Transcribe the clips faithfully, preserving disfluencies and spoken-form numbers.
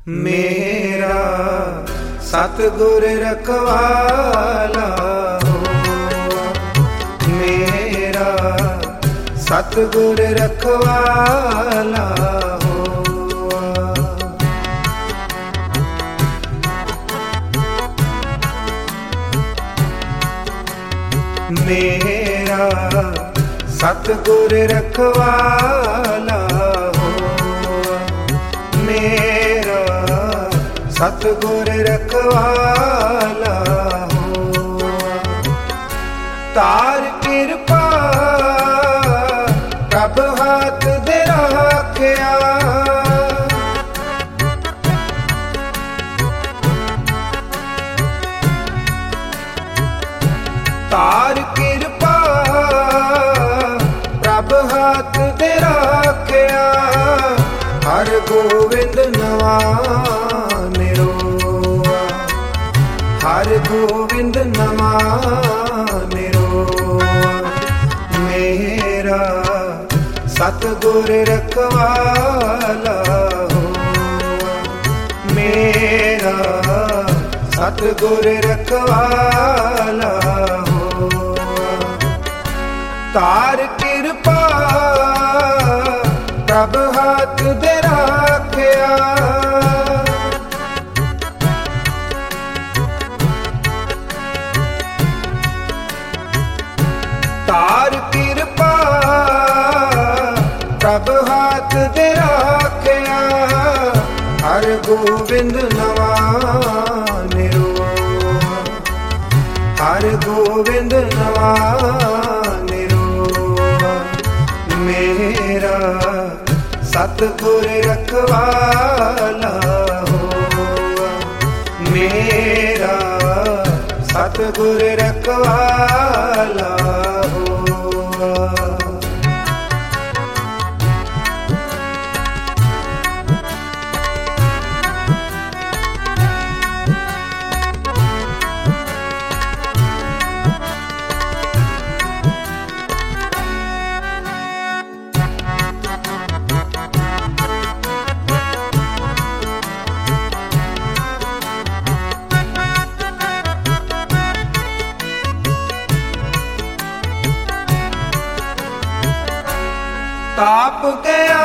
मेरा सतगुर रखवाला हो, मेरा सतगुर रखवाला हो। मेरा सतगुर रखवाला हो, मेरा सतगुर रखवाला हो। तार कृपा प्रभ हाथ दे राखिया, तार कृपा प्रभ हाथ दे राखिया। हर गोविंद नवा निरोआ, हर गोविंद नवा निरोआ। मेरा सतगुर रखवाला हो, मेरा सतगुर रखवाला हो। तार कृपा प्रभ हाथ दे राखिया, तार कृपा प्रभ हाथ दे राखिया। हर गोविंद नवा निरोआ, हर गोविंद नवा निरोआ। मेरा सतगुर रखवाला हो, मेरा सतगुर रखवाला हो। ताप गया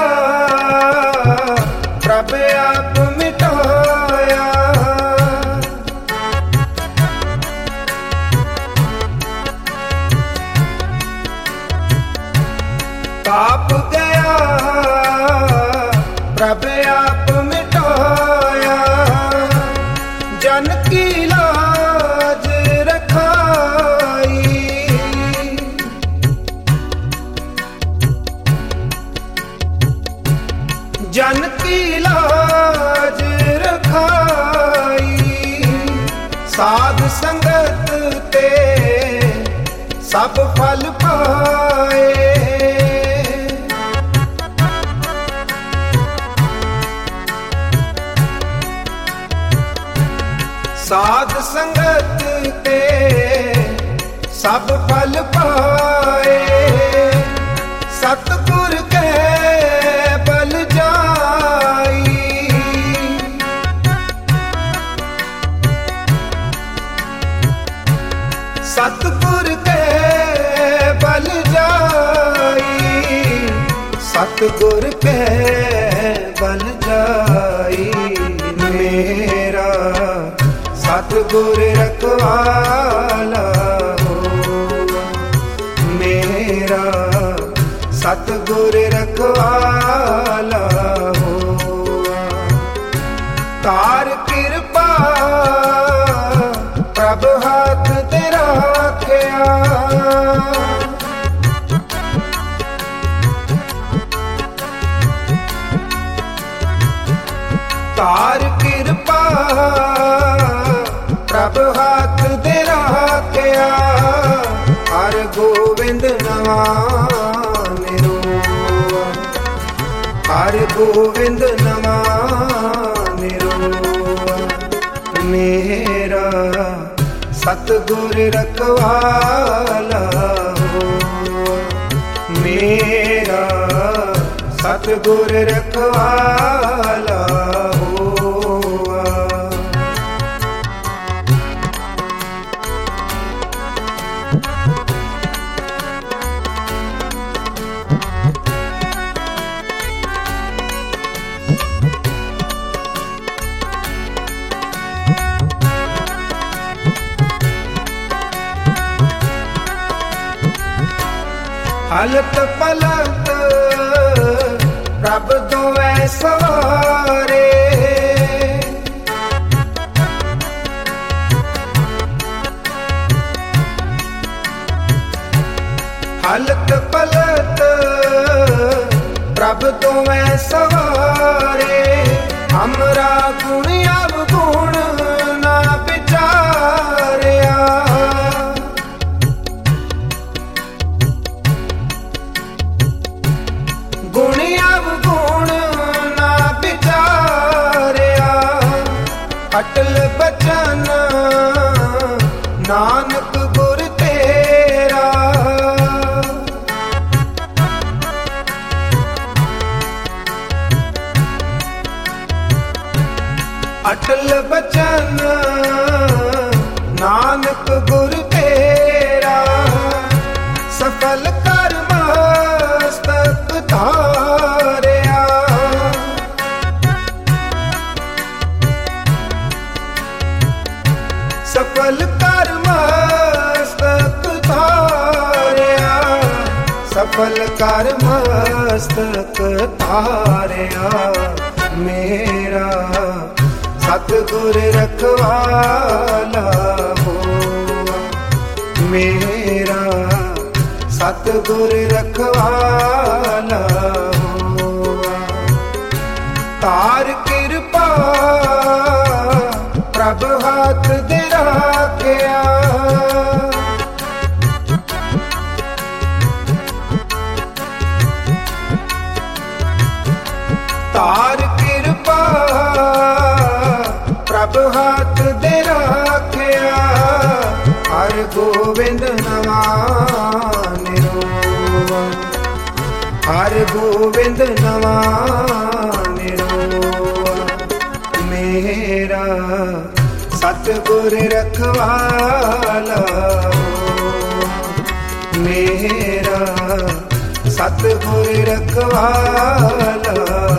प्रभ आप मिटाया, ताप गया प्रभ आप मिटाया। जन की लाज रखाई, जन की लाज रखाई। साध संगत ते सब फल पाए, साध संगत ते सब फल पाए। सतगुर के बल जाई, सतगुर के बल जाई, सतगुर के बल जाई। मेरा सतगुर रखवाला हो, मेरा सतगुर रखवाला हो। तार कृपा प्रभ हाथ दे राखिया, तार कृपा प्रभ हाथ दे राखिया। हर गोविंद नवा निरोआ, हर गोविंद नवा निरोआ। मेरा सतगुर रखवाला हो, मेरा सतगुर रखवाला हो। ਹਲਤ ਪਲਤ ਪ੍ਰਭ ਦੋਵੇਂ ਸਵਾਰੇ ਹਲਤ ਪਲਤ ਪ੍ਰਭ ਦੋਵੇਂ ਸਵਾਰੇ ਹਮਰਾ ਗੁਣ ਅਵਗੁਣ ਨਾ ਵਿਚਾਰਿਆ ਗੁਣ ਅਵਗੁਣ ਨਾ ਵਿਚਾਰਿਆ ਅਟਲ ਬਚਨ ਨਾਨਕ ਗੁਰ ਤੇਰਾ ਅਟਲ ਬਚਨ ਨਾਨਕ ਗੁਰ ਤੇਰਾ ਸਫਲ ਕਰ ਮਸਤਕ ਧਾਰਿਆ ਸਫਲ ਕਰ ਮਸਤਕ ਧਾਰਿਆ ਸਫਲ ਕਰ ਮਸਤਕ ਧਾਰਿਆ ਮੇਰਾ ਸਤਿਗੁਰ ਰਖਵਾਲਾ ਹੋਆ ਮੇਰਾ ਸਤਿਗੁਰ ਰਖਵਾਲਾ ਹੋਆ ਤਾਰ ਕਿਰਪਾ ਪ੍ਰਭ ਹੱਥ ਦੇ ਰਾਖਿਆ ਤਾਰ ਕਿਰਪਾ ਪ੍ਰਭ ਹੱਥ ਦੇ ਰਾਖਿਆ ਹਰਿ ਗੋਬਿੰਦ ਨਵਾ ਨਿਰੋਵਾ ਹਰਿ ਗੋਬਿੰਦ ਨਵਾ ਨਿਰੋਵਾ ਮੇਰਾ ਸਤਿਗੁਰ ਰਖਵਾਲਾ ਮੇਰਾ ਸਤਿਗੁਰ ਰਖਵਾਲਾ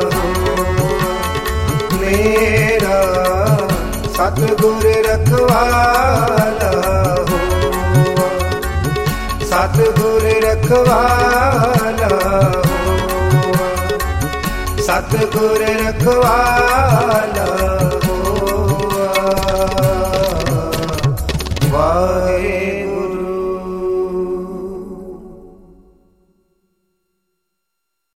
ਮੇਰਾ ਸਤਿਗੁਰ ਰਖਵਾਲਾ ਹੋਆ ਸਤਿਗੁਰ ਰਖਵਾਲਾ ਹੋਆ ਸਤਿਗੁਰ ਰਖਵਾਲਾ ਹੋਆ ਵਾਹਿਗੁਰੂ।